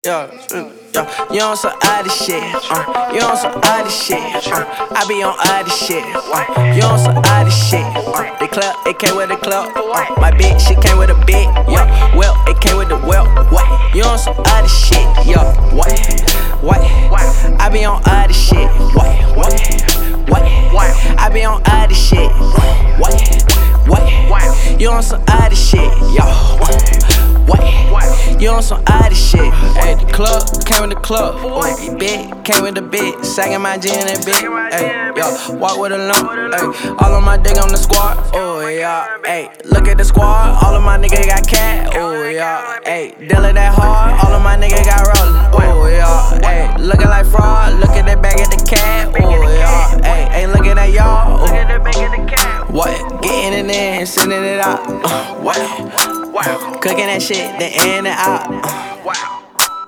Yeah, you on some other shit, you on some other shit, I be on other shit, you on some other shit, the club, it came with the club, my bitch, she came with a bit, yeah, well, it came with the well, what, you on some other shit, yeah, what, I be on other shit, what, I be on other shit, what, you on some other shit, yo, you on some other shit. Ayy, the club came with the club. Ooh, big came with the big. Sagging my gin and big. Ayy, yo, walk with a lump. Ayy, all of my dick on the squad. Oh yeah, ayy, look at the squad. All of my niggas got cat. Oh yeah, ayy, dealing that hard. All of my niggas got rollin'. Oh yeah, ayy, looking like fraud. Look at that bag at the cat. Oh yeah, ayy, ain't looking at y'all. Look at that bag at the cat. What? Getting it in and sending it out. What? Wow. Cooking that shit, then in and out. Wow.